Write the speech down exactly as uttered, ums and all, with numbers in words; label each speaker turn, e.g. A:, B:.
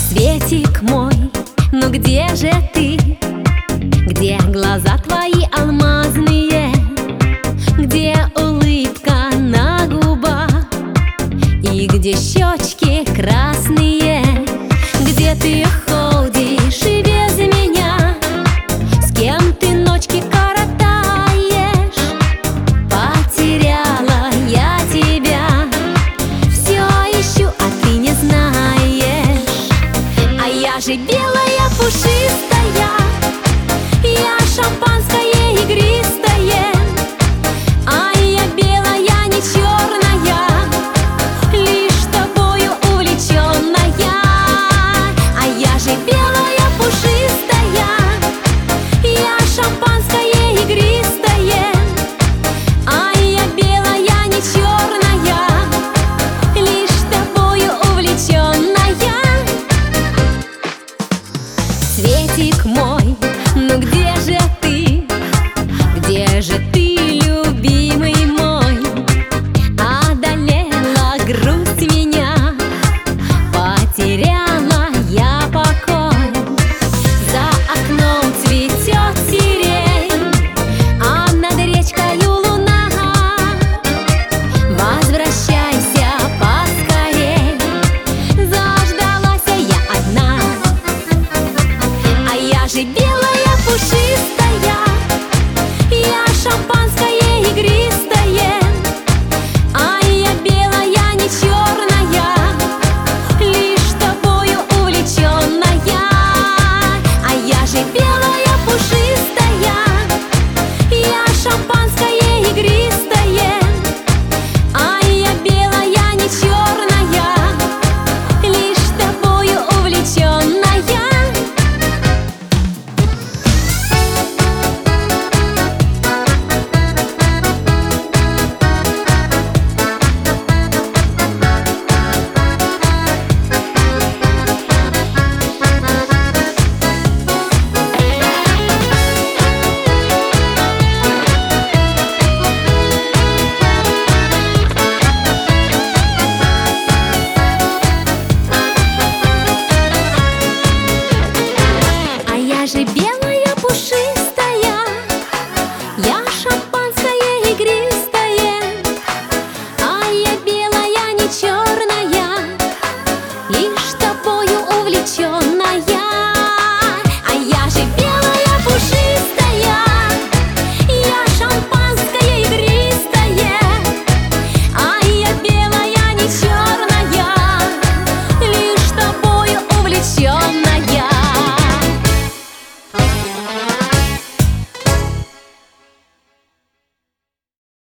A: Светик мой, ну где же ты? Где глаза твои алмазные? Где улыбка на губах? И где щечки красные? Где ты ходишь и без меня? С кем ты ночки коротаешь? Потеряла я тебя, все ищу, а ты не знаешь. А я же белая, пушистая, я шампанское игристое. А я белая, не черная, лишь тобою увлеченная. А я же белая, пушистая, я шампанское игристое. А я белая, не черная, лишь тобою увлеченная. Светик мой, ну где же ты? Где же ты, любимый мой? Одолела грусть меня, потеряла я покой. За окном цветет сирень, а над речкою луна. Возвращайся поскорей, заждалась я одна. А я же белая, пушистая, я шампанское игристое. А я белая, не черная, лишь тобою увлеченная. А я же белая, пушистая, я шампанское игристое. А я белая, не черная, лишь тобою увлеченная. А я же белая.